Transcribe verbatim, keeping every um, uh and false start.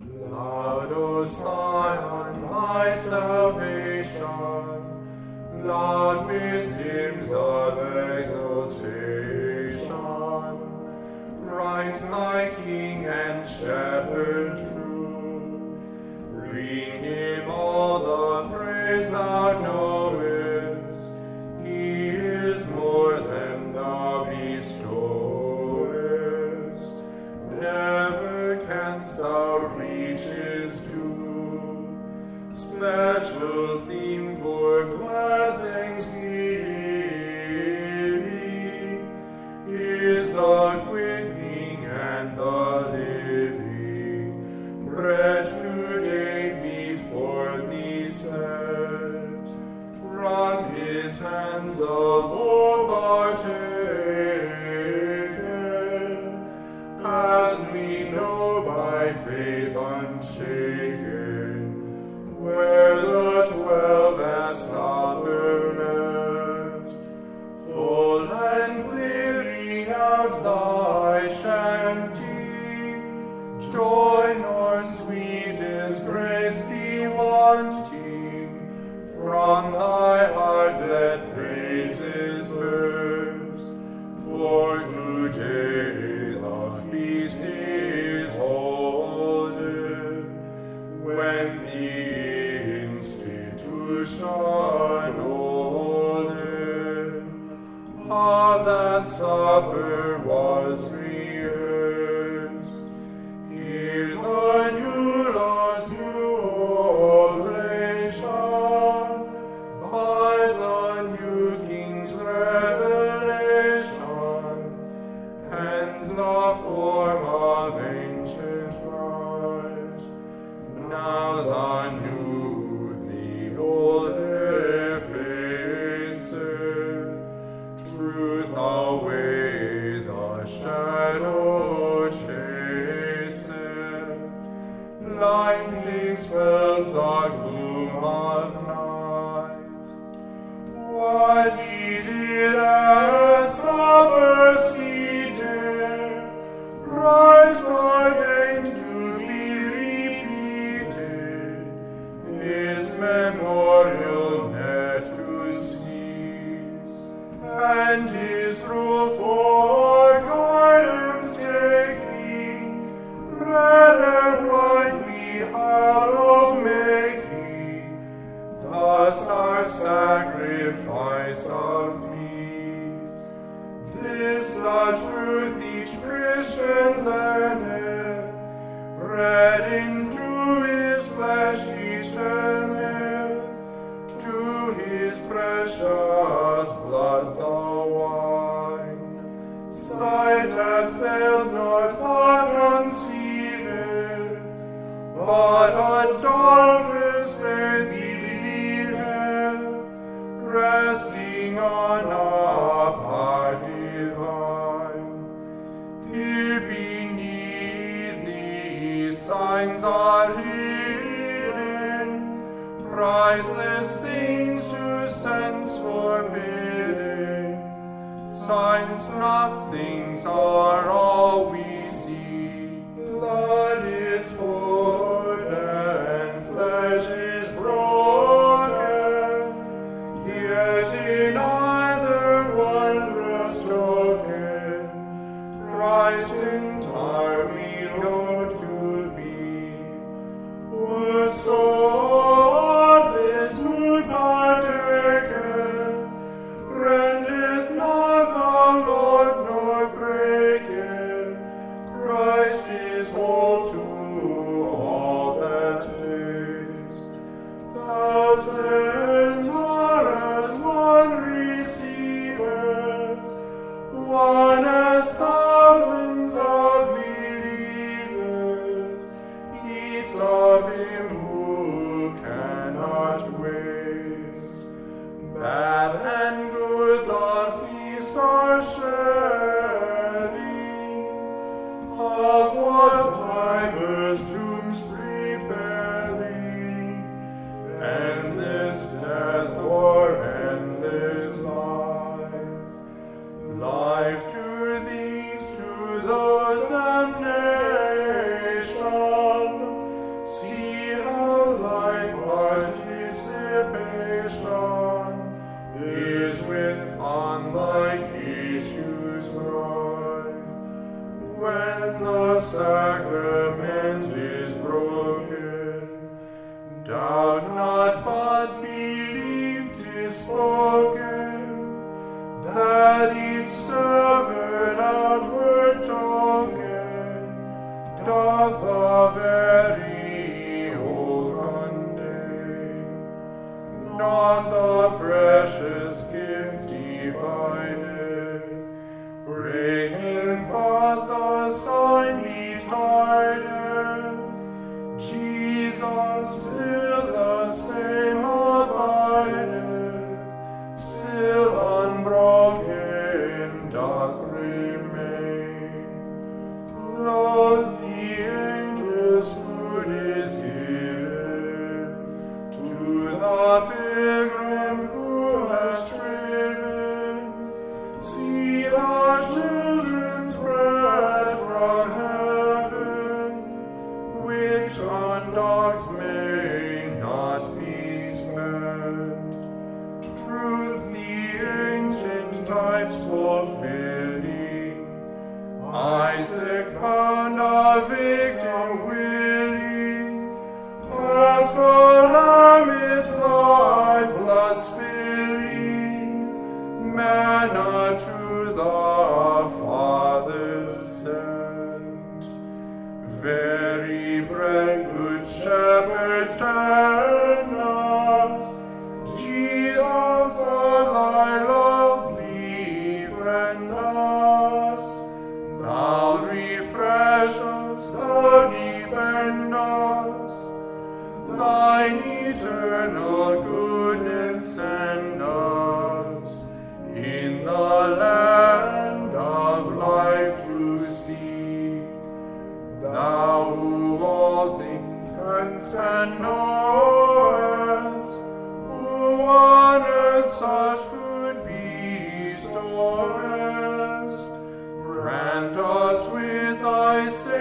Loud, O Zion, thy salvation, loud with hymns of exultation. Christ thy King and Shepherd true, bring him all the praise thou knowest. He is more than thou bestowest. Never canst thou reach his due. Special theme for glad thanksgiving is the quickening and the living bread today before thee set. From his hands of old are taken, as we know by faith unshaken, where the twelve at supper rest. Full and clearing out thy shanty, joy nor sweetest grace be wanting. From thy heart let praises burst, for today the feast is holden, when the institution olden of that supper was rehearsed. Hear the new law's new oblation, by the new King's revelation, hands the form of ancient Christ. Now the new, the old effaceth, truth away the shadow chaseth, light dispels the gloom of night. What he did at supper seated, Christ ordained to be repeated, his memorial ne'er to cease, and his rule for guidance taking, bread and wine we hallow making, thus our sacrifice of peace. This the truth each Christian learneth, bred into his flesh each turneth, to his precious blood the wine. Sight hath failed nor thought conceived, but a darkness faith believeth, resting on a power divine. Here beneath these signs are hidden, priceless things to sense forbidden. Signs, not things, are all we see. Blood is poured and flesh is broken, yet in either wondrous token, Christ entire we know to be. Whoso of this food partaketh, rendeth not the Lord nor breaketh. Christ is whole to all that taste. Thousands are as one receiveth, one as thousands of believers, each of him who cannot waste. Bad and good the feast are sharing, of what divers tombs preparing, endless death or endless life. Life to these, to those damnation, a very old day, not the precious gift divided, bringeth but the sign betideth. Jesus still the same abideth, still unbroken doth remain. Lo, the angel's food is given to the pilgrim who has striven. See the children's bread from heaven, which on dogs may not be spent. Truth the ancient types fulfilling, Isaac bound a victim willing, Paschal Lamb is life blood spilling, manna to the Father's sent. Very bread, good shepherd, tend us, Jesus of thy lovely friend us. Thou refresh us, thou defend us, thine eternal goodness send us, in the land of life to see. Thou who all things canst and knowest, who on earth such food bestowest, grant us with thy